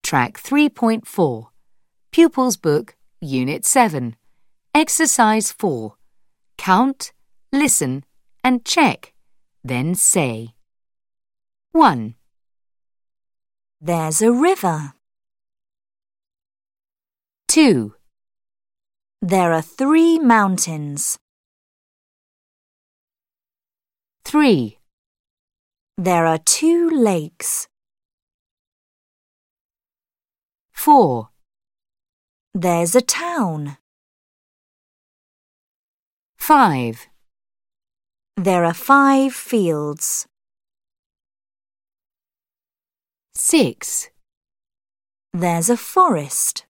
Track 3.4, Pupils Book, Unit 7. Exercise 4. Count, listen, and check. Then say. 1. There's a river. 2. There are 3 mountains. 3. There are 2 lakes. 4. There's a town. 5. There are 5 fields. 6. There's a forest.